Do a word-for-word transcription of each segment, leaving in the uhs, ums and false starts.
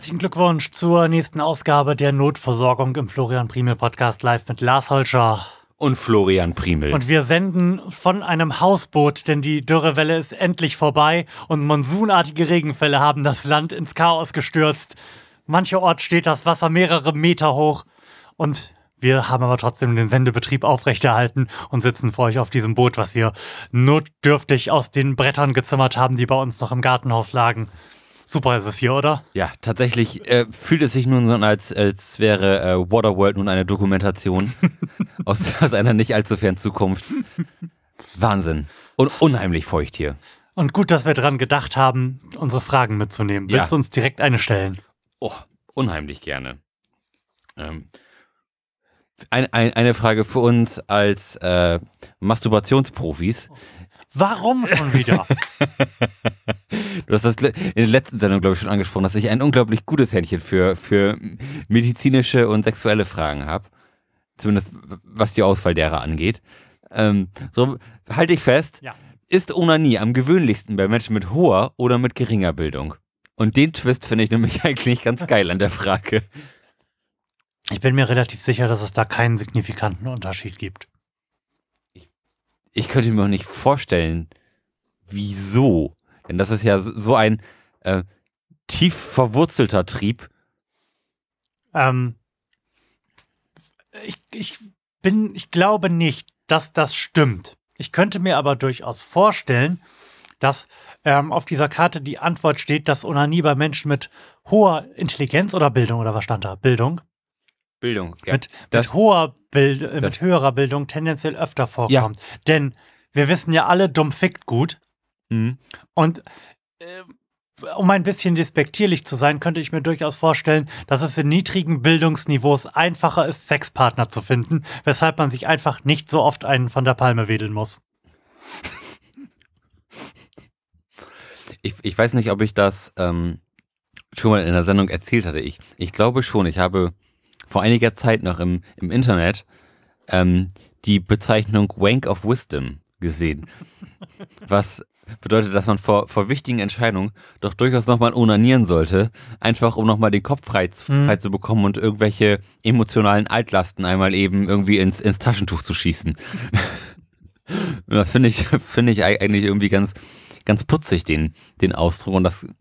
Herzlichen Glückwunsch zur nächsten Ausgabe der Notversorgung im Florian Primel Podcast live mit Lars Holscher und Florian Primel. Und wir senden von einem Hausboot, denn die Dürrewelle ist endlich vorbei und monsunartige Regenfälle haben das Land ins Chaos gestürzt. Mancherorts steht das Wasser mehrere Meter hoch und wir haben aber trotzdem den Sendebetrieb aufrechterhalten und sitzen vor euch auf diesem Boot, was wir notdürftig aus den Brettern gezimmert haben, die bei uns noch im Gartenhaus lagen. Super ist es hier, oder? Ja, tatsächlich äh, fühlt es sich nun so an, als, als wäre äh, Waterworld nun eine Dokumentation aus, aus einer nicht allzu fernen Zukunft. Wahnsinn. Und unheimlich feucht hier. Und gut, dass wir dran gedacht haben, unsere Fragen mitzunehmen. Willst Ja. du uns direkt eine stellen? Oh, unheimlich gerne. Ähm, ein, ein, eine Frage für uns als äh, Masturbationsprofis. Warum schon wieder? Du hast das in der letzten Sendung, glaube ich, schon angesprochen, dass ich ein unglaublich gutes Händchen für, für medizinische und sexuelle Fragen habe. Zumindest was die Auswahl derer angeht. Ähm, so, halte ich fest, Ja. Ist Onanie am gewöhnlichsten bei Menschen mit hoher oder mit geringer Bildung? Und den Twist finde ich nämlich eigentlich ganz geil an der Frage. Ich bin mir relativ sicher, dass es da keinen signifikanten Unterschied gibt. Ich könnte mir auch nicht vorstellen, wieso. Denn das ist ja so ein äh, tief verwurzelter Trieb. Ähm, ich, ich bin, ich glaube nicht, dass das stimmt. Ich könnte mir aber durchaus vorstellen, dass ähm, auf dieser Karte die Antwort steht, dass Onanie bei Menschen mit hoher Intelligenz oder Bildung, oder was stand da? Bildung? Bildung, ja. Mit, das, mit, hoher Bild, äh, das- mit höherer Bildung tendenziell öfter vorkommt. Denn wir wissen ja alle, dumm fickt gut. Mhm. Und äh, um ein bisschen despektierlich zu sein, könnte ich mir durchaus vorstellen, dass es in niedrigen Bildungsniveaus einfacher ist, Sexpartner zu finden, weshalb man sich einfach nicht so oft einen von der Palme wedeln muss. Ich, ich weiß nicht, ob ich das ähm, schon mal in der Sendung erzählt hatte. Ich, ich glaube schon, ich habe vor einiger Zeit noch im, im Internet ähm, die Bezeichnung Wank of Wisdom gesehen. Was bedeutet, dass man vor, vor wichtigen Entscheidungen doch durchaus nochmal onanieren sollte, einfach um nochmal den Kopf frei, Mhm. frei zu bekommen und irgendwelche emotionalen Altlasten einmal eben irgendwie ins, ins Taschentuch zu schießen. Das finde ich, finde ich eigentlich irgendwie ganz, ganz putzig, den, den Ausdruck. Und das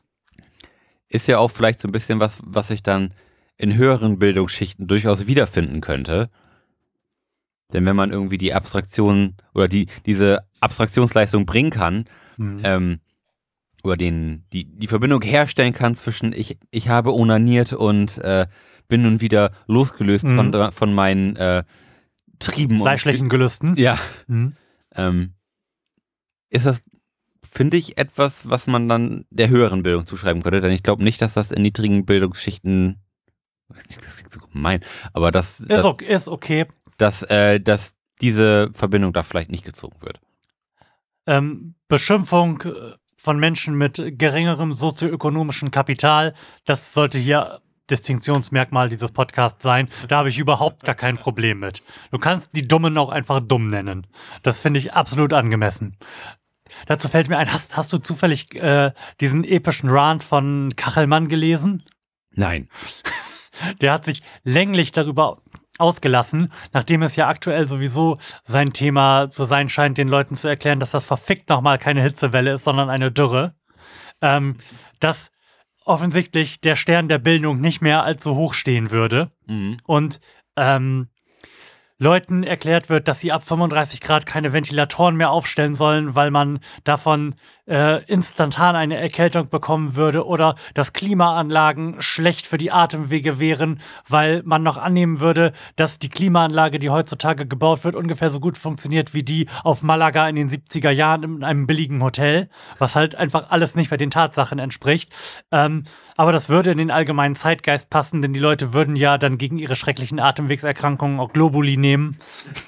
ist ja auch vielleicht so ein bisschen was, was ich dann in höheren Bildungsschichten durchaus wiederfinden könnte. Denn wenn man irgendwie die Abstraktion oder die, diese Abstraktionsleistung bringen kann, Mhm. ähm, oder den, die, die Verbindung herstellen kann zwischen ich, ich habe onaniert und äh, bin nun wieder losgelöst Mhm. von, von meinen äh, Trieben. Fleischlichen Gelüsten. Und, ja, Mhm. ähm, ist das, finde ich, etwas, was man dann der höheren Bildung zuschreiben könnte, denn ich glaube nicht, dass das in niedrigen Bildungsschichten, das klingt so gemein, aber das, Ist, das, okay, ist okay. dass, äh, dass diese Verbindung da vielleicht nicht gezogen wird. Ähm, Beschimpfung äh, von Menschen mit geringerem sozioökonomischen Kapital, das sollte hier Distinktionsmerkmal dieses Podcasts sein. Da habe ich überhaupt gar kein Problem mit. Du kannst die Dummen auch einfach dumm nennen. Das finde ich absolut angemessen. Dazu fällt mir ein, hast, hast du zufällig äh, diesen epischen Rant von Kachelmann gelesen? Nein. Der hat sich länglich darüber ausgelassen, nachdem es ja aktuell sowieso sein Thema zu sein scheint, den Leuten zu erklären, dass das verfickt nochmal keine Hitzewelle ist, sondern eine Dürre. Ähm, dass offensichtlich der Stern der Bildung nicht mehr allzu hoch stehen würde. Mhm. Und ähm, Leuten erklärt wird, dass sie ab fünfunddreißig Grad keine Ventilatoren mehr aufstellen sollen, weil man davon äh, instantan eine Erkältung bekommen würde, oder dass Klimaanlagen schlecht für die Atemwege wären, weil man noch annehmen würde, dass die Klimaanlage, die heutzutage gebaut wird, ungefähr so gut funktioniert wie die auf Malaga in den siebziger Jahren in einem billigen Hotel, was halt einfach alles nicht mehr den Tatsachen entspricht. Ähm, aber das würde in den allgemeinen Zeitgeist passen, denn die Leute würden ja dann gegen ihre schrecklichen Atemwegserkrankungen auch Globuli nehmen.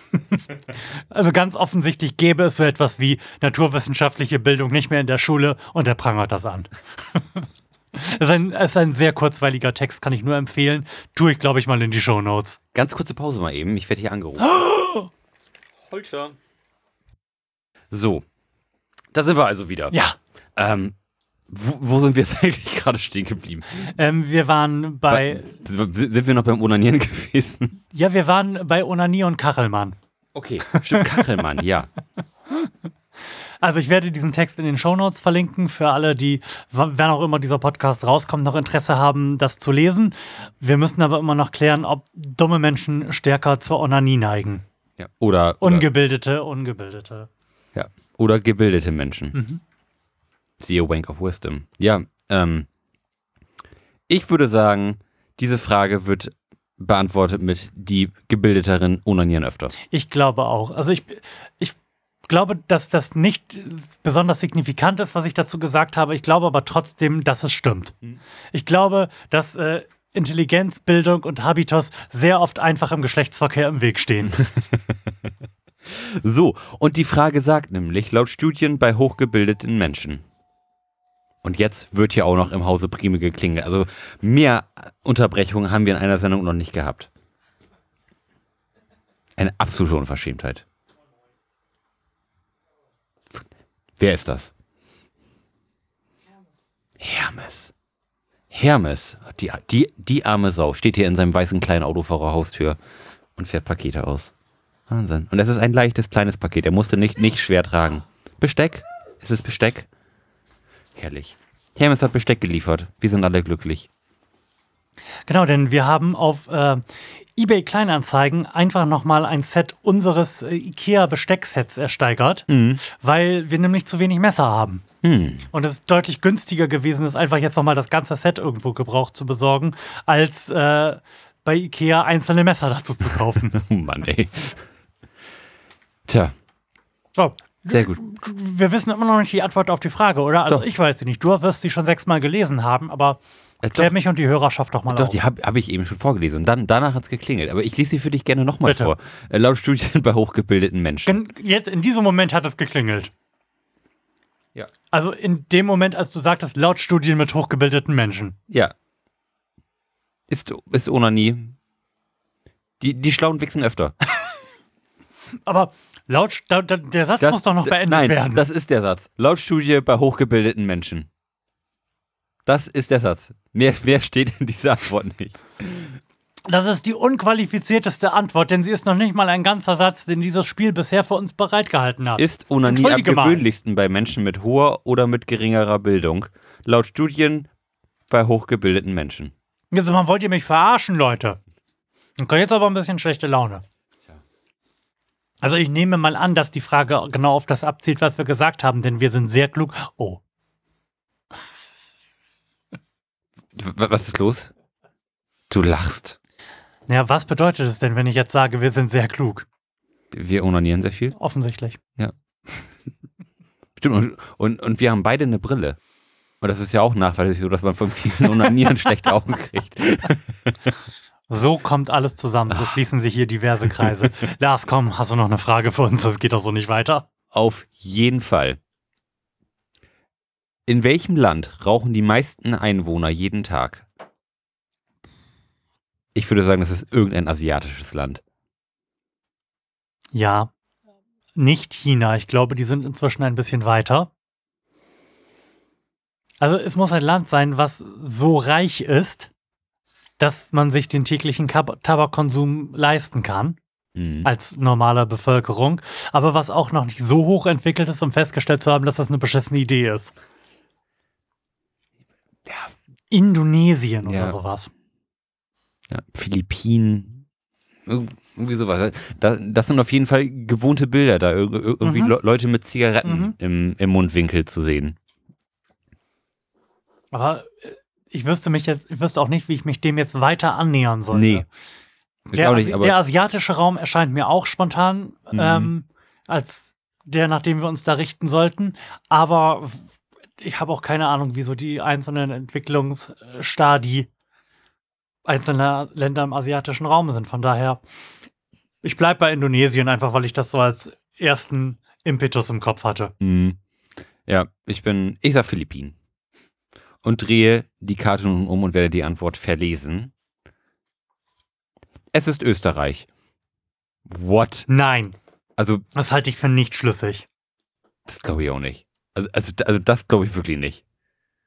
Also ganz offensichtlich gäbe es so etwas wie naturwissenschaftliche Bildung nicht mehr in der Schule, und er prangert das an. Es ist ein, es ist ein sehr kurzweiliger Text, kann ich nur empfehlen. Tue ich, glaube ich, mal in die Shownotes. Ganz kurze Pause mal eben, ich werde hier angerufen. Holscher. So, da sind wir also wieder. Ja. Ähm, Wo, wo sind wir jetzt eigentlich gerade stehen geblieben? Ähm, wir waren bei. Sind wir noch beim Onanieren gewesen? Ja, wir waren bei Onanie und Kachelmann. Okay, stimmt, Kachelmann, ja. Also ich werde diesen Text in den Shownotes verlinken für alle, die, wann auch immer dieser Podcast rauskommt, noch Interesse haben, das zu lesen. Wir müssen aber immer noch klären, ob dumme Menschen stärker zur Onanie neigen. Ja. Oder, oder Ungebildete, ungebildete. Ja. Oder gebildete Menschen. Mhm. Siehe Wank of Wisdom. Ja, ähm, ich würde sagen, diese Frage wird beantwortet mit die Gebildeteren onanieren öfter. Ich glaube auch. Also ich, ich glaube, dass das nicht besonders signifikant ist, was ich dazu gesagt habe. Ich glaube aber trotzdem, dass es stimmt. Mhm. Ich glaube, dass äh, Intelligenz, Bildung und Habitus sehr oft einfach im Geschlechtsverkehr im Weg stehen. So, und die Frage sagt nämlich, laut Studien bei hochgebildeten Menschen. Und jetzt wird hier auch noch im Hause Brime geklingelt. Also mehr Unterbrechungen haben wir in einer Sendung noch nicht gehabt. Eine absolute Unverschämtheit. Wer ist das? Hermes. Hermes. Die, die, die arme Sau steht hier in seinem weißen kleinen Auto vor der Haustür und fährt Pakete aus. Wahnsinn. Und es ist ein leichtes, kleines Paket. Er musste nicht, nicht schwer tragen. Besteck. Es ist Besteck. Herrlich. Hermes hat Besteck geliefert. Wir sind alle glücklich. Genau, denn wir haben auf äh, eBay Kleinanzeigen einfach nochmal ein Set unseres äh, IKEA-Bestecksets ersteigert, mhm. weil wir nämlich zu wenig Messer haben. Mhm. Und es ist deutlich günstiger gewesen, ist einfach jetzt nochmal das ganze Set irgendwo gebraucht zu besorgen, als äh, bei IKEA einzelne Messer dazu zu kaufen. Oh Mann, ey. Tja. So. Sehr gut. Wir wissen immer noch nicht die Antwort auf die Frage, oder? Also doch. Ich weiß sie nicht. Du wirst sie schon sechsmal gelesen haben, aber äh, klär mich und die Hörerschaft doch mal Doch, auf. die habe hab ich eben schon vorgelesen. Und dann, danach hat es geklingelt. Aber ich lese sie für dich gerne nochmal vor. Äh, laut Studien bei hochgebildeten Menschen. Jetzt, in diesem Moment hat es geklingelt. Ja. Also in dem Moment, als du sagtest, laut Studien mit hochgebildeten Menschen. Ja. Ist, ist Onanie. Die, die Schlauen wichsen öfter. Aber laut, da, da, der Satz das, muss doch noch beendet nein, werden. Nein, das ist der Satz. Laut Studie bei hochgebildeten Menschen. Das ist der Satz. Mehr, mehr steht in dieser Antwort nicht. Das ist die unqualifizierteste Antwort, denn sie ist noch nicht mal ein ganzer Satz, den dieses Spiel bisher für uns bereitgehalten hat. Ist Onanie am gewöhnlichsten bei Menschen mit hoher oder mit geringerer Bildung? Laut Studien bei hochgebildeten Menschen. Also man wollt ihr mich verarschen, Leute. Ich habe jetzt aber ein bisschen schlechte Laune. Also ich nehme mal an, dass die Frage genau auf das abzielt, was wir gesagt haben, denn wir sind sehr klug. Oh. Was ist los? Du lachst. Naja, was bedeutet es denn, wenn ich jetzt sage, wir sind sehr klug? Wir onanieren sehr viel. Offensichtlich. Ja. Stimmt, und, und, und wir haben beide eine Brille. Und das ist ja auch nachweislich so, dass man von vielen Onanieren schlechte Augen kriegt. So kommt alles zusammen. So schließen sich hier diverse Kreise. Lars, komm, hast du noch eine Frage für uns? Das geht doch so nicht weiter. Auf jeden Fall. In welchem Land rauchen die meisten Einwohner jeden Tag? Ich würde sagen, das ist irgendein asiatisches Land. Ja, nicht China. Ich glaube, die sind inzwischen ein bisschen weiter. Also es muss ein Land sein, was so reich ist, dass man sich den täglichen Kab- Tabakkonsum leisten kann, mhm. als normale Bevölkerung, aber was auch noch nicht so hoch entwickelt ist, um festgestellt zu haben, dass das eine beschissene Idee ist. Ja. Indonesien ja. oder sowas. Ja, Philippinen, irgendwie sowas. Das, das sind auf jeden Fall gewohnte Bilder, da irgendwie mhm. Leute mit Zigaretten mhm. im, im Mundwinkel zu sehen. Aber ich wüsste mich jetzt, ich wüsste auch nicht, wie ich mich dem jetzt weiter annähern sollte. Nee. Der, auch nicht, aber der asiatische Raum erscheint mir auch spontan mhm. ähm, als der, nach dem wir uns da richten sollten. Aber ich habe auch keine Ahnung, wieso die einzelnen Entwicklungsstadien einzelner Länder im asiatischen Raum sind. Von daher, ich bleibe bei Indonesien einfach, weil ich das so als ersten Impetus im Kopf hatte. Mhm. Ja, ich bin, ich sag Philippinen. Und drehe die Karte nun um und werde die Antwort verlesen. Es ist Österreich. What? Nein. Also, das halte ich für nicht schlüssig. Das glaube ich auch nicht. Also, also, also das glaube ich wirklich nicht.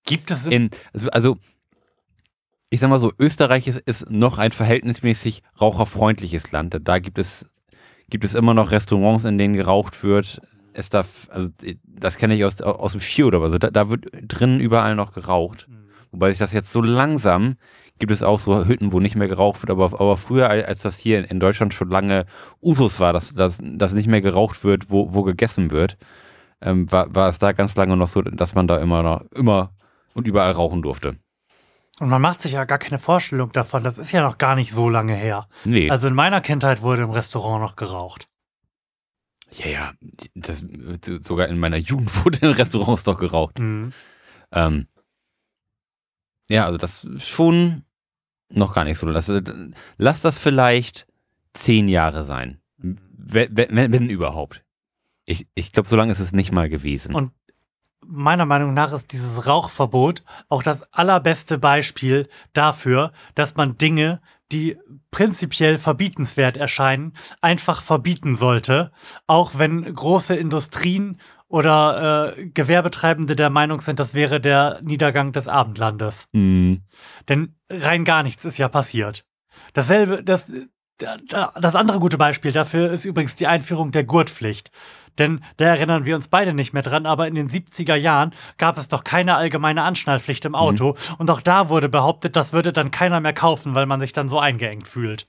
Gibt es in, also ich sag mal so, Österreich ist, ist noch ein verhältnismäßig raucherfreundliches Land. Da gibt es, gibt es immer noch Restaurants, in denen geraucht wird. Es darf, also das kenne ich aus, aus dem Ski oder was. Da, da wird drinnen überall noch geraucht. Mhm. Wobei sich das jetzt so langsam, gibt es auch so Hütten, wo nicht mehr geraucht wird. Aber, aber früher, als das hier in Deutschland schon lange Usus war, dass, dass, dass nicht mehr geraucht wird, wo, wo gegessen wird, ähm, war, war es da ganz lange noch so, dass man da immer noch, immer und überall rauchen durfte. Und man macht sich ja gar keine Vorstellung davon. Das ist ja noch gar nicht so lange her. Nee. Also in meiner Kindheit wurde im Restaurant noch geraucht. Ja, ja, das, sogar in meiner Jugend wurde in Restaurants doch geraucht. Mhm. Ähm, ja, also das ist schon noch gar nicht so. Lass, lass das vielleicht zehn Jahre sein. Wenn, wenn, wenn überhaupt. Ich, ich glaube, so lange ist es nicht mal gewesen. Und meiner Meinung nach ist dieses Rauchverbot auch das allerbeste Beispiel dafür, dass man Dinge, die prinzipiell verbietenswert erscheinen, einfach verbieten sollte, auch wenn große Industrien oder äh, Gewerbetreibende der Meinung sind, das wäre der Niedergang des Abendlandes. Mhm. Denn rein gar nichts ist ja passiert. Dasselbe, das, das andere gute Beispiel dafür ist übrigens die Einführung der Gurtpflicht. Denn da erinnern wir uns beide nicht mehr dran, aber in den siebziger Jahren gab es doch keine allgemeine Anschnallpflicht im Auto. Mhm. Und auch da wurde behauptet, das würde dann keiner mehr kaufen, weil man sich dann so eingeengt fühlt.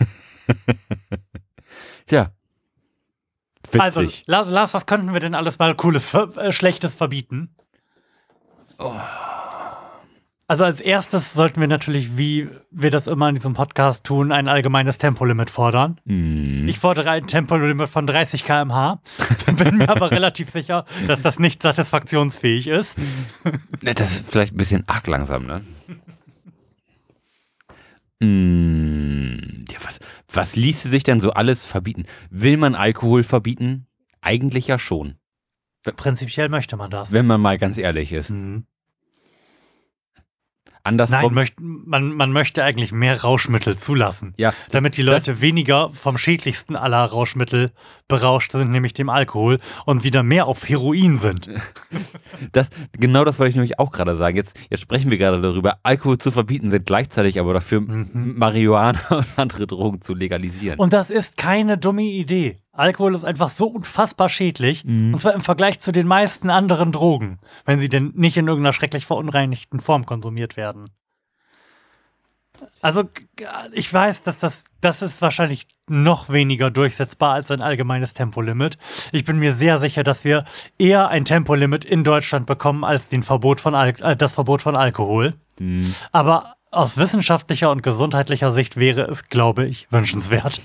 Tja. Witzig. Also, Lars, Lars, was könnten wir denn alles mal Cooles, äh, Schlechtes verbieten? Oh. Also als erstes sollten wir natürlich, wie wir das immer in diesem Podcast tun, ein allgemeines Tempolimit fordern. Mm. Ich fordere ein Tempolimit von dreißig Kilometer pro Stunde, bin mir aber relativ sicher, dass das nicht satisfaktionsfähig ist. Das ist vielleicht ein bisschen arg langsam, ne? mm. Ja, was, was ließe sich denn so alles verbieten? Will man Alkohol verbieten? Eigentlich ja schon. Prinzipiell möchte man das. Wenn man mal ganz ehrlich ist. Mhm. Andersrum. Nein, möcht, man, man möchte eigentlich mehr Rauschmittel zulassen, ja, damit die Leute das, weniger vom schädlichsten aller Rauschmittel berauscht sind, nämlich dem Alkohol, und wieder mehr auf Heroin sind. Das, genau das wollte ich nämlich auch gerade sagen. Jetzt, jetzt sprechen wir gerade darüber, Alkohol zu verbieten, sind gleichzeitig aber dafür, mhm. Marihuana und andere Drogen zu legalisieren. Und das ist keine dumme Idee. Alkohol ist einfach so unfassbar schädlich, mhm. und zwar im Vergleich zu den meisten anderen Drogen, wenn sie denn nicht in irgendeiner schrecklich verunreinigten Form konsumiert werden. Also ich weiß, dass das, das ist wahrscheinlich noch weniger durchsetzbar als ein allgemeines Tempolimit. Ich bin mir sehr sicher, dass wir eher ein Tempolimit in Deutschland bekommen als den Verbot von Al- äh, das Verbot von Alkohol. Mhm. Aber aus wissenschaftlicher und gesundheitlicher Sicht wäre es, glaube ich, wünschenswert.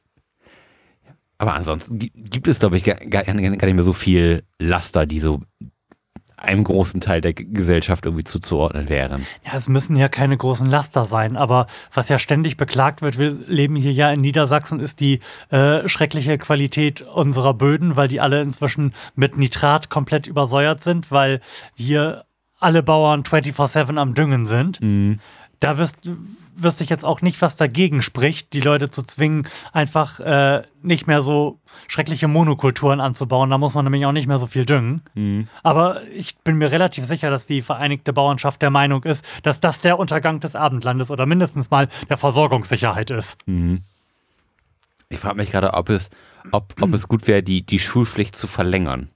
Aber ansonsten gibt es, glaube ich, gar, gar, gar nicht mehr so viel Laster, die so einem großen Teil der Gesellschaft irgendwie zuzuordnen wären. Ja, es müssen ja keine großen Laster sein, aber was ja ständig beklagt wird, wir leben hier ja in Niedersachsen, ist die äh, schreckliche Qualität unserer Böden, weil die alle inzwischen mit Nitrat komplett übersäuert sind, weil hier alle Bauern vierundzwanzig sieben am Düngen sind. Mhm. Da wirst, wüsste ich jetzt auch nicht, was dagegen spricht, die Leute zu zwingen, einfach äh, nicht mehr so schreckliche Monokulturen anzubauen. Da muss man nämlich auch nicht mehr so viel düngen. Mhm. Aber ich bin mir relativ sicher, dass die Vereinigte Bauernschaft der Meinung ist, dass das der Untergang des Abendlandes oder mindestens mal der Versorgungssicherheit ist. Mhm. Ich frage mich gerade, ob es, ob, ob es gut wäre, die, die Schulpflicht zu verlängern.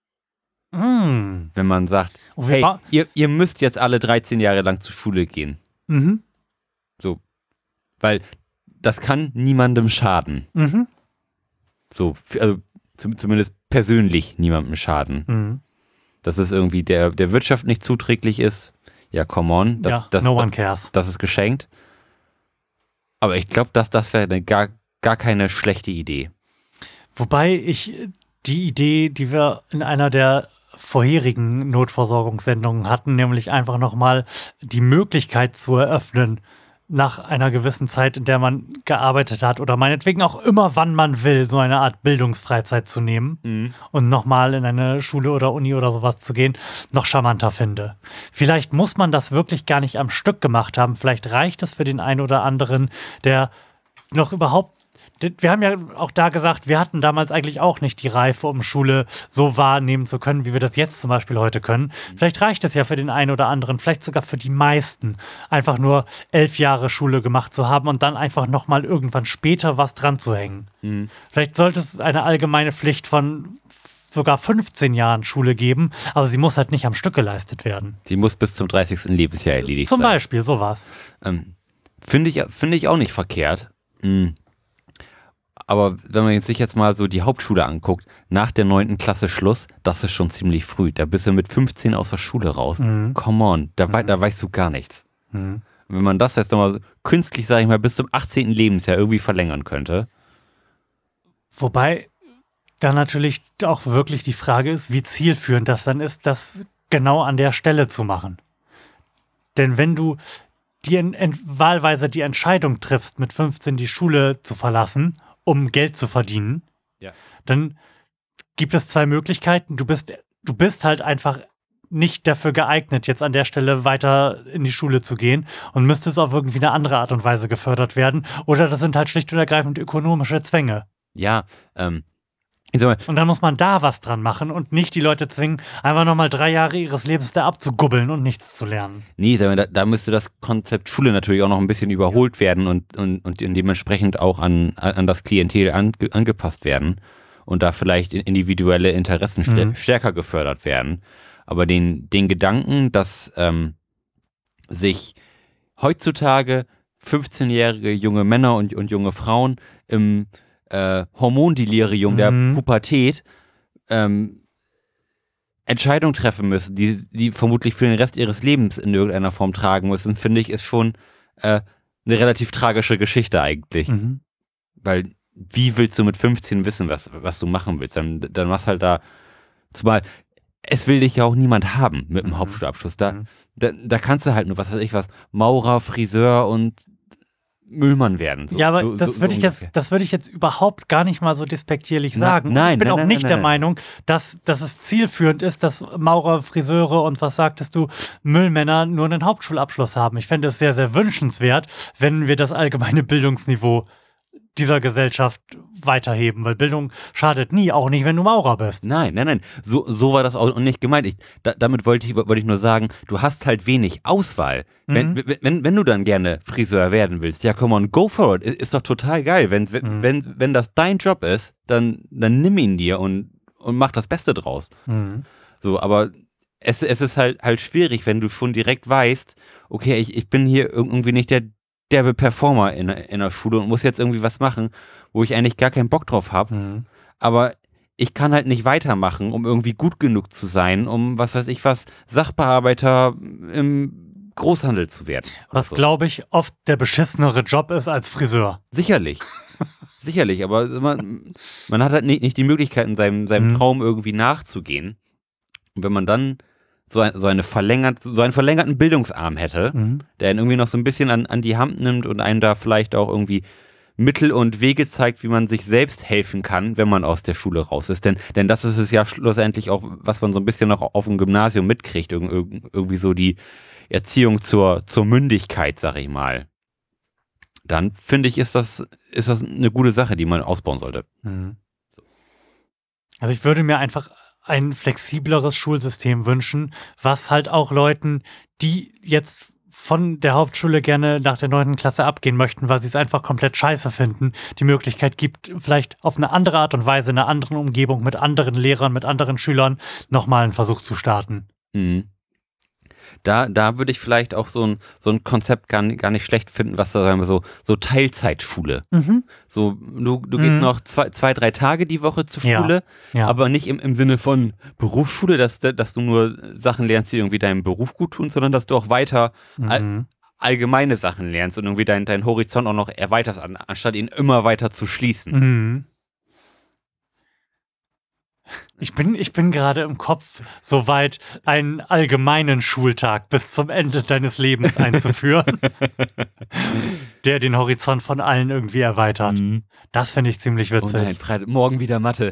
Mhm. Wenn man sagt, hey, ihr, ihr müsst jetzt alle dreizehn Jahre lang zur Schule gehen. Mhm. So, weil das kann niemandem schaden. Mhm. So, also zumindest persönlich niemandem schaden. Mhm. Dass es irgendwie der, der Wirtschaft nicht zuträglich ist. Ja, come on. Das, ja, das, no one cares. Das ist geschenkt. Aber ich glaube, dass das wäre gar, gar keine schlechte Idee. Wobei ich die Idee, die wir in einer der vorherigen Notversorgungssendungen hatten, nämlich einfach nochmal die Möglichkeit zu eröffnen, nach einer gewissen Zeit, in der man gearbeitet hat oder meinetwegen auch immer, wann man will, so eine Art Bildungsfreizeit zu nehmen mhm. und nochmal in eine Schule oder Uni oder sowas zu gehen, noch charmanter finde. Vielleicht muss man das wirklich gar nicht am Stück gemacht haben. Vielleicht reicht es für den einen oder anderen, der noch überhaupt wir haben ja auch da gesagt, wir hatten damals eigentlich auch nicht die Reife, um Schule so wahrnehmen zu können, wie wir das jetzt zum Beispiel heute können. Vielleicht reicht es ja für den einen oder anderen, vielleicht sogar für die meisten, einfach nur elf Jahre Schule gemacht zu haben und dann einfach nochmal irgendwann später was dran zu hängen. Mhm. Vielleicht sollte es eine allgemeine Pflicht von sogar fünfzehn Jahren Schule geben, aber sie muss halt nicht am Stück geleistet werden. Sie muss bis zum dreißigsten Lebensjahr erledigt Zum sein. Beispiel, sowas. Ähm, Finde ich, finde ich auch nicht verkehrt. Mhm. Aber wenn man sich jetzt mal so die Hauptschule anguckt, nach der neunten Klasse Schluss, das ist schon ziemlich früh. Da bist du mit fünfzehn aus der Schule raus. Mhm. Come on, da, wei- Mhm. da weißt du gar nichts. Mhm. Wenn man das jetzt nochmal künstlich, sage ich mal, bis zum achtzehnten Lebensjahr irgendwie verlängern könnte. Wobei da natürlich auch wirklich die Frage ist, wie zielführend das dann ist, das genau an der Stelle zu machen. Denn wenn du die en- en- wahlweise die Entscheidung triffst, mit fünfzehn die Schule zu verlassen, um Geld zu verdienen, Ja. dann gibt es zwei Möglichkeiten. Du bist, du bist halt einfach nicht dafür geeignet, jetzt an der Stelle weiter in die Schule zu gehen und müsstest auf irgendwie eine andere Art und Weise gefördert werden. Oder das sind halt schlicht und ergreifend ökonomische Zwänge. Ja, ähm, ich sag mal, Und dann muss man da was dran machen und nicht die Leute zwingen, einfach nochmal drei Jahre ihres Lebens da abzugubbeln und nichts zu lernen. nee, sag mal, da, da müsste das Konzept Schule natürlich auch noch ein bisschen überholt werden und, und, und dementsprechend auch an, an das Klientel ange, angepasst werden und da vielleicht individuelle Interessen stär- Mhm. stärker gefördert werden. Aber den, den Gedanken, dass ähm, sich heutzutage fünfzehnjährige junge Männer und, und junge Frauen im äh, Hormondelirium Mhm. der Pubertät ähm, Entscheidungen treffen müssen, die sie vermutlich für den Rest ihres Lebens in irgendeiner Form tragen müssen, finde ich, ist schon äh, eine relativ tragische Geschichte eigentlich. Mhm. Weil wie willst du mit fünfzehn wissen, was, was du machen willst? Dann, dann machst halt da, zumal es will dich ja auch niemand haben mit einem Mhm. Hauptschulabschluss. Da, Mhm. da, da kannst du halt nur, was weiß ich was, Maurer, Friseur und Müllmann werden. So, Ja, aber so, das so, würde so ich jetzt, ungefähr. das würde ich jetzt überhaupt gar nicht mal so despektierlich Na- sagen. Und nein, ich bin nein, auch nein, nicht nein, der nein. Meinung, dass, dass es zielführend ist, dass Maurer, Friseure und was sagtest du, Müllmänner nur einen Hauptschulabschluss haben. Ich fände es sehr, sehr wünschenswert, wenn wir das allgemeine Bildungsniveau dieser Gesellschaft weiterheben, weil Bildung schadet nie, auch nicht, wenn du Maurer bist. Nein, nein, nein. So, so war das auch nicht gemeint. Ich, da, damit wollte ich, wollte ich nur sagen, du hast halt wenig Auswahl. Wenn, Mhm. wenn, wenn du dann gerne Friseur werden willst, ja, come on, go for it. Ist, ist doch total geil. Wenn, wenn, Mhm. wenn, wenn das dein Job ist, dann, dann nimm ihn dir und, und mach das Beste draus. Mhm. So, aber es, es ist halt, halt schwierig, wenn du schon direkt weißt, okay, ich, ich bin hier irgendwie nicht der derbe Performer in, in der Schule und muss jetzt irgendwie was machen, wo ich eigentlich gar keinen Bock drauf habe. Mhm. Aber ich kann halt nicht weitermachen, um irgendwie gut genug zu sein, um, was weiß ich was, Sachbearbeiter im Großhandel zu werden. oder Was, so. glaube ich, oft der beschissenere Job ist als Friseur. Sicherlich. Sicherlich, aber man, man hat halt nicht, nicht die Möglichkeit, seinem, seinem Mhm. Traum irgendwie nachzugehen. Und wenn man dann so, ein, so, eine verlängert, so einen verlängerten Bildungsarm hätte, Mhm. der ihn irgendwie noch so ein bisschen an, an die Hand nimmt und einem da vielleicht auch irgendwie Mittel und Wege zeigt, wie man sich selbst helfen kann, wenn man aus der Schule raus ist. Denn, denn das ist es ja schlussendlich auch, was man so ein bisschen noch auf dem Gymnasium mitkriegt, irg irg irgendwie so die Erziehung zur, zur Mündigkeit, sag ich mal. Dann finde ich, ist das, ist das eine gute Sache, die man ausbauen sollte. Mhm. Also ich würde mir einfach ein flexibleres Schulsystem wünschen, was halt auch Leuten, die jetzt von der Hauptschule gerne nach der neunten Klasse abgehen möchten, weil sie es einfach komplett scheiße finden, die Möglichkeit gibt, vielleicht auf eine andere Art und Weise, in einer anderen Umgebung, mit anderen Lehrern, mit anderen Schülern, nochmal einen Versuch zu starten. Mhm. Da, da würde ich vielleicht auch so ein, so ein Konzept gar, nicht- gar nicht schlecht finden, was da sagen wir so, so Teilzeitschule. Mhm. So, du, du gehst Mhm. noch zwei, zwei, drei Tage die Woche zur Ja, Schule, ja. aber nicht im, im Sinne von Berufsschule, dass, dass du nur Sachen lernst, die irgendwie deinem Beruf gut tun, sondern dass du auch weiter all, Mhm. allgemeine Sachen lernst und irgendwie deinen dein Horizont auch noch erweiterst, an, anstatt ihn immer weiter zu schließen. Mhm. Ich bin, ich bin gerade im Kopf so weit, einen allgemeinen Schultag bis zum Ende deines Lebens einzuführen, der den Horizont von allen irgendwie erweitert. Mhm. Das finde ich ziemlich Oh witzig. nein, Freitag, morgen wieder Mathe.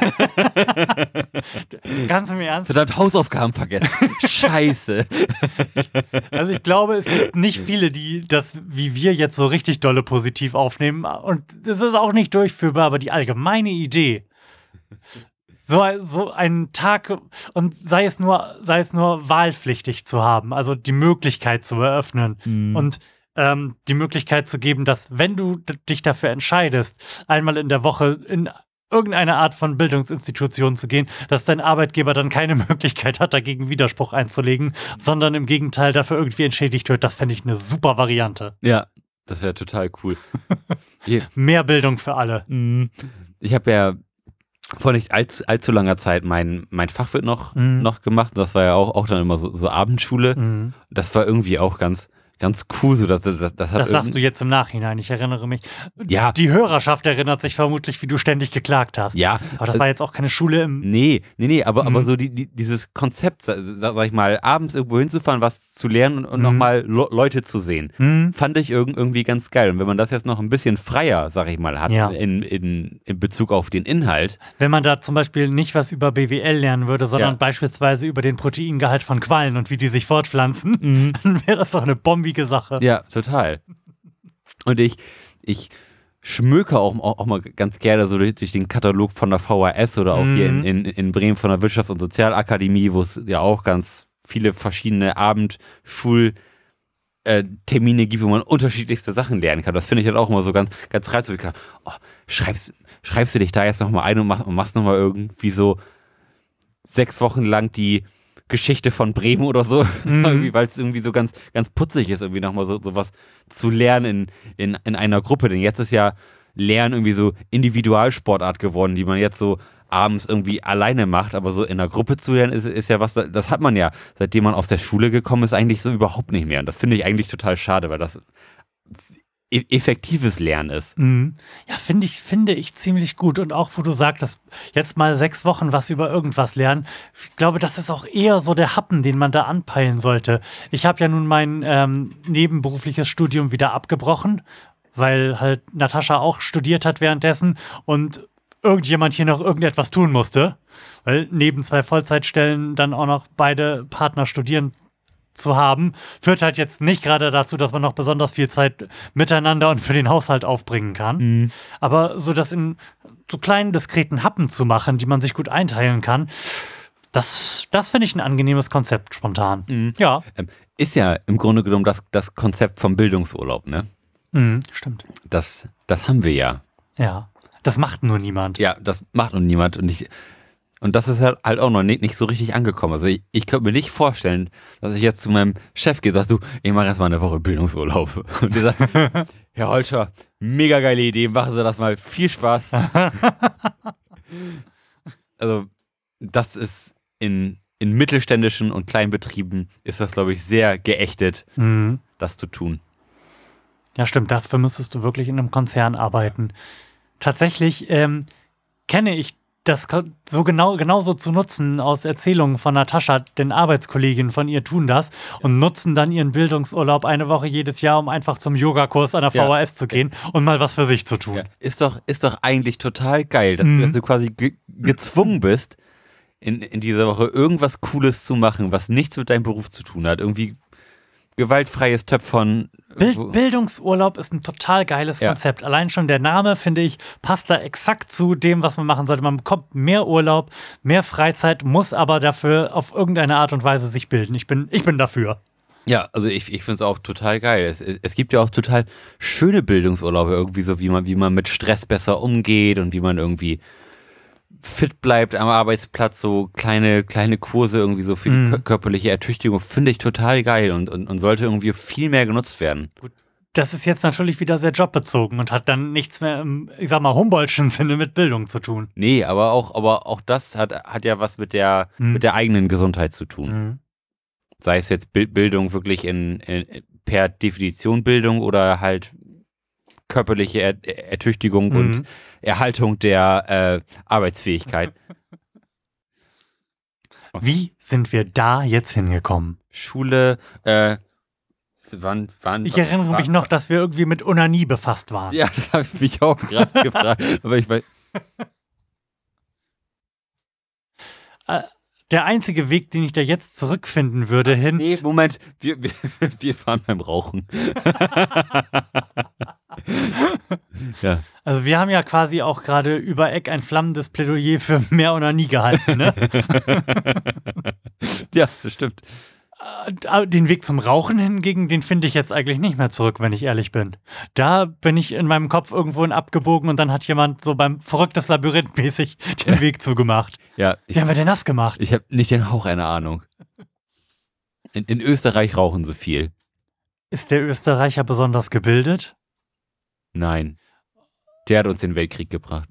Ganz im Ernst. Verdammt, Hausaufgaben vergessen. Scheiße. Also ich glaube, es gibt nicht viele, die das wie wir jetzt so richtig dolle positiv aufnehmen. Und es ist auch nicht durchführbar, aber die allgemeine Idee, so, so einen Tag, und sei es nur, sei es nur wahlpflichtig zu haben, also die Möglichkeit zu eröffnen Mhm. und ähm, die Möglichkeit zu geben, dass, wenn du d- dich dafür entscheidest, einmal in der Woche in irgendeine Art von Bildungsinstitution zu gehen, dass dein Arbeitgeber dann keine Möglichkeit hat, dagegen Widerspruch einzulegen, sondern im Gegenteil dafür irgendwie entschädigt wird. Das fände ich eine super Variante. Ja, das wäre total cool. Hier, Mehr Bildung für alle. ich habe ja vor nicht allzu, allzu langer Zeit mein, mein Fachwirt noch, Mhm. noch gemacht. Das war ja auch, auch dann immer so, so Abendschule. Mhm. Das war irgendwie auch ganz, ganz cool. So, dass, das, das, hat Das sagst irgend- du jetzt im Nachhinein. Ich erinnere mich. Ja. Die Hörerschaft erinnert sich vermutlich, wie du ständig geklagt hast. Ja, Aber das war jetzt auch keine Schule im. nee, nee, nee, aber, Mhm. aber so die, die, dieses Konzept, sa- sag, sag ich mal, abends irgendwo hinzufahren, was zu lernen und, und Mhm. nochmal lo- Leute zu sehen, Hm? fand ich irg irgendwie ganz geil. Und wenn man das jetzt noch ein bisschen freier, sag ich mal, hat Ja. in, in, in Bezug auf den Inhalt, Wenn man da zum Beispiel nicht was über B W L lernen würde, sondern Ja. beispielsweise über den Proteingehalt von Quallen und wie die sich fortpflanzen, dann wäre das doch eine bombige Sache. ja, total. Und ich, ich schmöke auch, auch, auch mal ganz gerne so durch, durch den Katalog von der V H S oder auch hier in, Mhm. in, in Bremen von der Wirtschafts- und Sozialakademie, wo es ja auch ganz viele verschiedene Abendschul- äh, Termine gibt, wo man unterschiedlichste Sachen lernen kann. Das finde ich halt auch immer so ganz, ganz reizvoll. Oh, schreibst, schreibst du dich da jetzt nochmal ein und mach, und machst nochmal irgendwie so sechs Wochen lang die Geschichte von Bremen oder so, Mhm. irgendwie, weil es irgendwie so ganz, ganz putzig ist, irgendwie nochmal so, so was zu lernen in, in, in einer Gruppe. Denn jetzt ist ja Lernen irgendwie so Individualsportart geworden, die man jetzt so abends irgendwie alleine macht, aber so in einer Gruppe zu lernen ist, ist ja was, das hat man ja, seitdem man aus der Schule gekommen ist, eigentlich so überhaupt nicht mehr. Und das finde ich eigentlich total schade, weil das e- effektives Lernen ist. Mhm. Ja, finde ich, finde ich ziemlich gut. Und auch, wo du sagtest, jetzt mal sechs Wochen was über irgendwas lernen. Ich glaube, das ist auch eher so der Happen, den man da anpeilen sollte. Ich habe ja nun mein ähm, nebenberufliches Studium wieder abgebrochen, weil halt Natascha auch studiert hat währenddessen und irgendjemand hier noch irgendetwas tun musste. Weil neben zwei Vollzeitstellen dann auch noch beide Partner studieren zu haben, führt halt jetzt nicht gerade dazu, dass man noch besonders viel Zeit miteinander und für den Haushalt aufbringen kann. Aber so das in so kleinen, diskreten Happen zu machen, die man sich gut einteilen kann, das, das finde ich ein angenehmes Konzept spontan. Mhm. Ja, Ähm, ist ja im Grunde genommen das, das Konzept vom Bildungsurlaub, ne? mhm, stimmt. Das, das haben wir ja. Ja, das macht nur niemand. Ja, das macht noch niemand und ich, und das ist halt, halt auch noch nicht, nicht so richtig angekommen. Also ich, ich könnte mir nicht vorstellen, dass ich jetzt zu meinem Chef gehe und sage, du, ich mache jetzt mal eine Woche Bildungsurlaub. Und der sagt, Herr Holscher, mega geile Idee, machen Sie das mal, viel Spaß. Also das ist in, in mittelständischen und kleinen Betrieben ist das, glaube ich, sehr geächtet, Mhm. das zu tun. Ja, stimmt, dafür müsstest du wirklich in einem Konzern arbeiten. Tatsächlich ähm, kenne ich das ko- so genau genauso zu nutzen aus Erzählungen von Natascha, denn Arbeitskolleginnen von ihr tun das und nutzen dann ihren Bildungsurlaub eine Woche jedes Jahr, um einfach zum Yogakurs an der Ja. V H S zu gehen und mal was für sich zu tun. Ja, ist doch, ist doch eigentlich total geil, dass, Mhm. dass du quasi ge gezwungen bist, in, in dieser Woche irgendwas Cooles zu machen, was nichts mit deinem Beruf zu tun hat. Irgendwie gewaltfreies Töpfern. Bild irgendwo- Bildungsurlaub ist ein total geiles Ja. Konzept. Allein schon der Name, finde ich, passt da exakt zu dem, was man machen sollte. Man bekommt mehr Urlaub, mehr Freizeit, muss aber dafür auf irgendeine Art und Weise sich bilden. Ich bin, ich bin dafür. Ja, also ich, ich finde es auch total geil. Es, es gibt ja auch total schöne Bildungsurlaube, irgendwie so, wie man, wie man mit Stress besser umgeht und wie man irgendwie fit bleibt am Arbeitsplatz, so kleine, kleine Kurse irgendwie so für die Mhm. kö- körperliche Ertüchtigung, finde ich total geil und, und, und sollte irgendwie viel mehr genutzt werden. Das ist jetzt natürlich wieder sehr jobbezogen und hat dann nichts mehr im, ich sag mal, Humboldtschen Sinne mit Bildung zu tun. Nee, aber auch, aber auch das hat, hat ja was mit der, Mhm. mit der eigenen Gesundheit zu tun. Mhm. Sei es jetzt Bild- Bildung wirklich in, in per Definition Bildung oder halt körperliche er Ertüchtigung Mhm. und Erhaltung der äh, Arbeitsfähigkeit. Wie sind wir da jetzt hingekommen? Schule, äh, wann, wann? Ich erinnere wann, mich noch, dass wir irgendwie mit Onanie befasst waren. Ja, das habe ich mich auch gerade gefragt. Aber ich weiß. Der einzige Weg, den ich da jetzt zurückfinden würde hin... Nee, Moment, wir, wir, wir fahren beim Rauchen. Ja. Also wir haben ja quasi auch gerade über Eck ein flammendes Plädoyer für mehr Onanie gehalten, ne? Ja, das stimmt. Äh, Den Weg zum Rauchen hingegen, den finde ich jetzt eigentlich nicht mehr zurück, wenn ich ehrlich bin. Da bin ich in meinem Kopf irgendwohin abgebogen und dann hat jemand so beim verrücktes Labyrinth mäßig den Weg zugemacht. Ja, ich, Wie haben wir denn das gemacht? ich habe nicht den Hauch einer Ahnung. In, in Österreich rauchen so viel. Ist der Österreicher besonders gebildet? Nein. Der hat uns den Weltkrieg gebracht.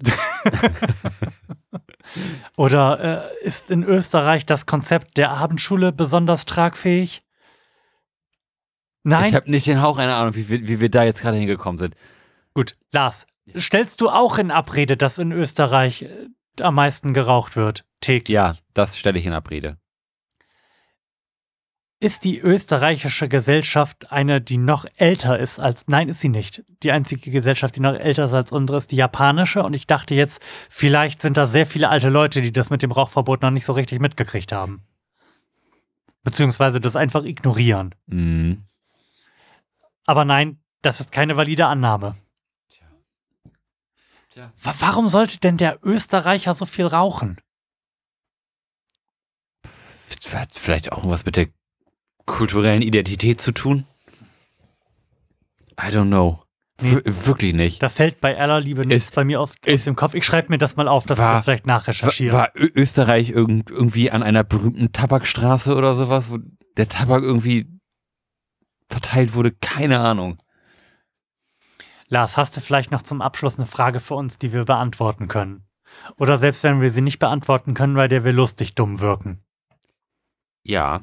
Oder äh, ist in Österreich das Konzept der Abendschule besonders tragfähig? Nein? Ich habe nicht den Hauch einer Ahnung, wie, wir- wie wir da jetzt gerade hingekommen sind. Gut, Lars, stellst du auch in Abrede, dass in Österreich äh, am meisten geraucht wird? Täglich. Ja, das stelle ich in Abrede. Ist die österreichische Gesellschaft eine, die noch älter ist als... Nein, ist sie nicht. Die einzige Gesellschaft, die noch älter ist als unsere, ist die japanische. Und ich dachte jetzt, vielleicht sind da sehr viele alte Leute, die das mit dem Rauchverbot noch nicht so richtig mitgekriegt haben. Beziehungsweise das einfach ignorieren. Mhm. Aber nein, das ist keine valide Annahme. Tja. Tja. Wa- Warum sollte denn der Österreicher so viel rauchen? Hat vielleicht auch was mit der kulturellen Identität zu tun? I don't know. Nee. W- wirklich nicht. Da fällt bei aller Liebe nichts Ist- bei mir auf, aus ist- dem Kopf. Ich schreibe mir das mal auf, dass ich War- das vielleicht War, nachrecherchiere. war Ö- Österreich irgend, irgendwie an einer berühmten Tabakstraße oder sowas, wo der Tabak irgendwie verteilt wurde? Keine Ahnung. Lars, hast du vielleicht noch zum Abschluss eine Frage für uns, die wir beantworten können? Oder selbst wenn wir sie nicht beantworten können, weil der wir lustig dumm wirken. Ja.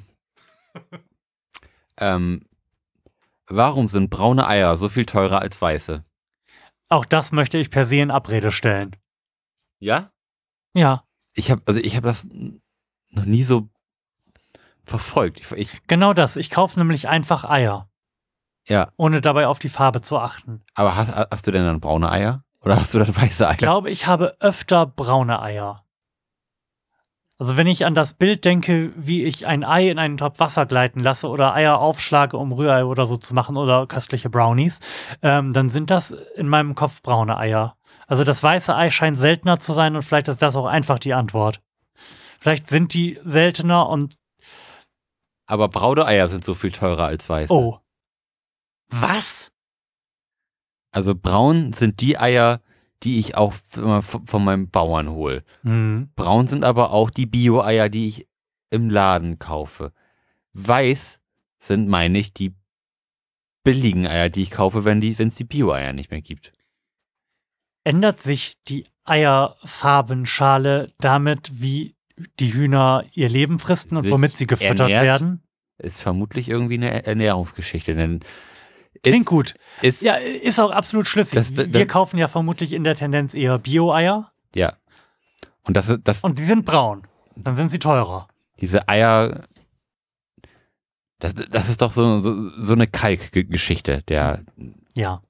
ähm, warum sind braune Eier so viel teurer als weiße? Auch das möchte ich per se in Abrede stellen. Ja? Ja, Ich habe also ich habe das noch nie so verfolgt. Ich, ich, genau das. Ich kaufe nämlich einfach Eier, ja, ohne dabei auf die Farbe zu achten. aber hast, hast du denn dann braune Eier? Oder hast du dann weiße Eier? Ich glaube, ich habe öfter braune Eier. Also wenn ich an das Bild denke, wie ich ein Ei in einen Topf Wasser gleiten lasse oder Eier aufschlage, um Rührei oder so zu machen oder köstliche Brownies, ähm, dann sind das in meinem Kopf braune Eier. Also das weiße Ei scheint seltener zu sein und vielleicht ist das auch einfach die Antwort. Vielleicht sind die seltener und Aber braune Eier sind so viel teurer als weiße. oh. Was? Also braun sind die Eier, die ich auch immer v- von meinem Bauern hole. Hm. Braun sind aber auch die Bio-Eier, die ich im Laden kaufe. Weiß sind, meine ich, die billigen Eier, die ich kaufe, wenn die, wenn es die Bio-Eier nicht mehr gibt. Ändert sich die Eierfarbenschale damit, wie die Hühner ihr Leben fristen und Sich womit sie gefüttert ernährt? werden? Ist vermutlich irgendwie eine Ernährungsgeschichte, denn Klingt ist, gut. ist Ja, ist auch absolut schlüssig. Das- das- Wir kaufen ja vermutlich in der Tendenz eher Bio-Eier ja. Und das, ist- das, und die sind braun. Dann sind sie teurer. diese Eier, das, das ist doch so, so, so eine Kalkgeschichte, der, Ja.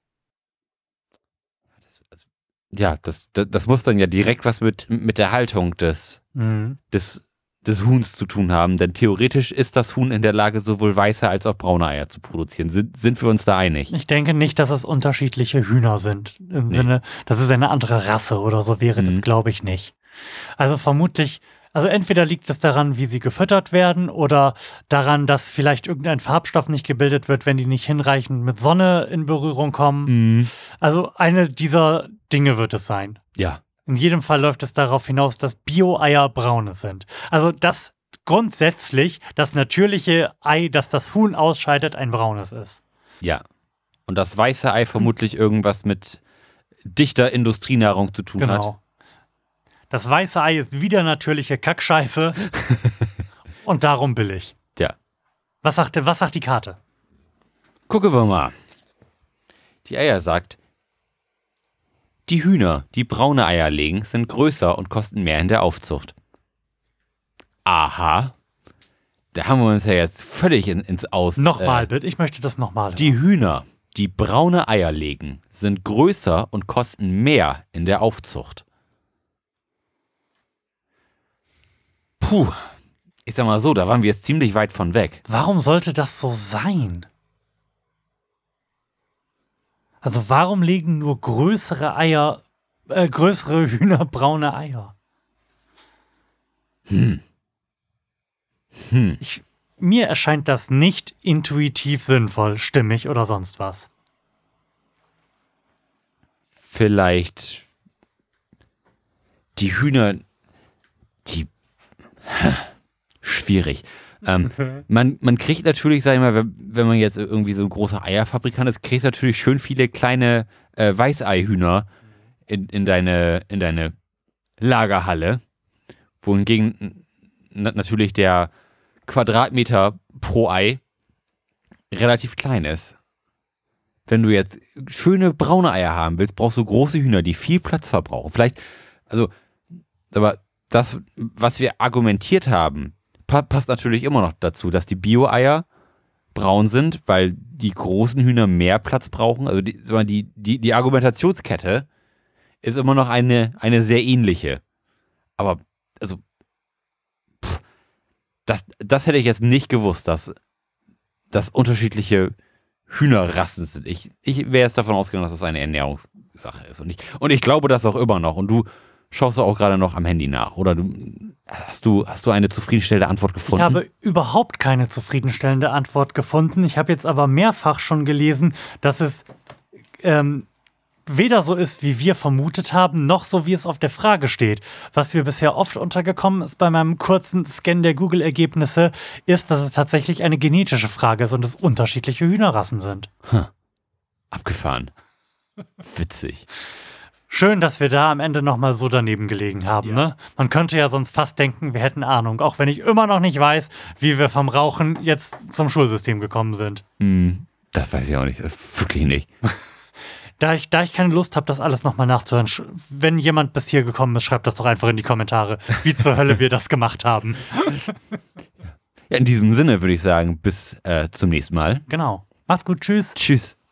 ja, das, das, das muss dann ja direkt was mit, mit der Haltung des, Mhm. des, des Huhns zu tun haben, denn theoretisch ist das Huhn in der Lage, sowohl weiße als auch braune Eier zu produzieren. Sind, sind wir uns da einig? Ich denke nicht, dass es unterschiedliche Hühner sind. Im Nee. Sinne, das ist eine andere Rasse oder so wäre das, Mhm. glaube ich, nicht. Also vermutlich, also entweder liegt es daran, wie sie gefüttert werden oder daran, dass vielleicht irgendein Farbstoff nicht gebildet wird, wenn die nicht hinreichend mit Sonne in Berührung kommen. Mhm. Also eine dieser Dinge wird es sein. Ja. In jedem Fall läuft es darauf hinaus, dass Bio-Eier braune sind. Also dass grundsätzlich das natürliche Ei, das das Huhn ausscheidet, ein braunes ist. Ja. Und das weiße Ei vermutlich irgendwas mit dichter Industrienahrung zu tun hat. Genau. Das weiße Ei ist wieder natürliche Kackscheiße und darum billig. Ja. Was sagt, was sagt die Karte? Gucken wir mal. Die Eier sagt, die Hühner, die braune Eier legen, sind größer und kosten mehr in der Aufzucht. Aha. Da haben wir uns ja jetzt völlig in, ins Aus... Nochmal, äh, bitte. Ich möchte das nochmal. Die Hühner, die braune Eier legen, sind größer und kosten mehr in der Aufzucht. Puh. Ich sag mal so, da waren wir jetzt ziemlich weit von weg. Warum sollte das so sein? Also warum legen nur größere Eier, äh, größere Hühner braune Eier? Hm. Hm. Ich, mir erscheint das nicht intuitiv sinnvoll, stimmig oder sonst was. Vielleicht die Hühner, die... Schwierig. Ähm, man, man kriegt natürlich, sag ich mal, wenn, wenn man jetzt irgendwie so ein großer Eierfabrikant ist, kriegst du natürlich schön viele kleine äh, Weißeihühner in, in, deine, in deine Lagerhalle, wohingegen na, natürlich der Quadratmeter pro Ei relativ klein ist. Wenn du jetzt schöne braune Eier haben willst, brauchst du große Hühner, die viel Platz verbrauchen. Vielleicht, also, aber das, was wir argumentiert haben, pa- passt natürlich immer noch dazu, dass die Bio-Eier braun sind, weil die großen Hühner mehr Platz brauchen. Also die, die, die, die Argumentationskette ist immer noch eine, eine sehr ähnliche. Aber, also, pff, das, das hätte ich jetzt nicht gewusst, dass das unterschiedliche Hühnerrassen sind. Ich, ich wäre jetzt davon ausgegangen, dass das eine Ernährungssache ist. Und ich, und ich glaube das auch immer noch. Und du schaust du auch gerade noch am Handy nach, oder du, hast du, hast du eine zufriedenstellende Antwort gefunden? Ich habe überhaupt keine zufriedenstellende Antwort gefunden. Ich habe jetzt aber mehrfach schon gelesen, dass es ähm, weder so ist, wie wir vermutet haben, noch so, wie es auf der Frage steht. Was mir bisher oft untergekommen ist bei meinem kurzen Scan der Google-Ergebnisse, ist, dass es tatsächlich eine genetische Frage ist und es unterschiedliche Hühnerrassen sind. Hm. Abgefahren. Witzig. Schön, dass wir da am Ende nochmal so daneben gelegen haben, Ja. ne? Man könnte ja sonst fast denken, wir hätten Ahnung, auch wenn ich immer noch nicht weiß, wie wir vom Rauchen jetzt zum Schulsystem gekommen sind. Hm, das weiß ich auch nicht. Das wirklich nicht. Da ich, da ich keine Lust habe, das alles nochmal nachzuhören, sch- wenn jemand bis hier gekommen ist, schreibt das doch einfach in die Kommentare, wie zur Hölle wir das gemacht haben. Ja, in diesem Sinne würde ich sagen, bis äh, zum nächsten Mal. Genau. Macht's gut, tschüss. Tschüss.